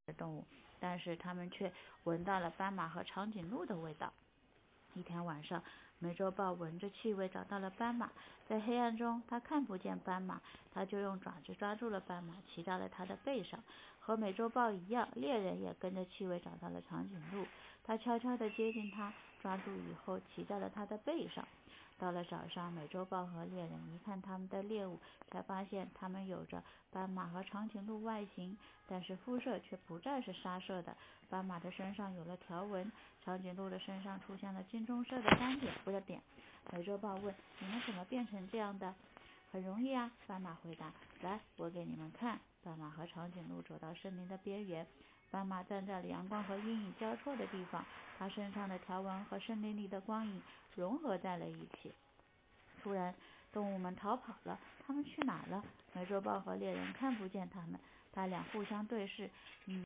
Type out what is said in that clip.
动物，但是它们却闻到了斑马和长颈鹿的味道。一天晚上，美洲豹闻着气味找到了斑马，在黑暗中它看不见斑马，它就用爪子抓住了斑马，骑到了它的背上。和美洲豹一样，猎人也跟着气味找到了长颈鹿，他悄悄地接近它，抓住以后骑在了它的背上。到了早上，美洲豹和猎人一看他们的猎物，才发现他们有着斑马和长颈鹿外形，但是肤色却不再是沙色的。斑马的身上有了条纹，长颈鹿的身上出现了金棕色的斑点。美洲豹问：“你们怎么变成这样的？”“很容易啊。”斑马回答。“来，我给你们看。”斑马和长颈鹿走到森林的边缘，斑马站在了阳光和阴影交错的地方，它身上的条纹和森林里的光影融合在了一起。突然，动物们逃跑了，它们去哪了？美洲豹和猎人看不见它们，他俩互相对视。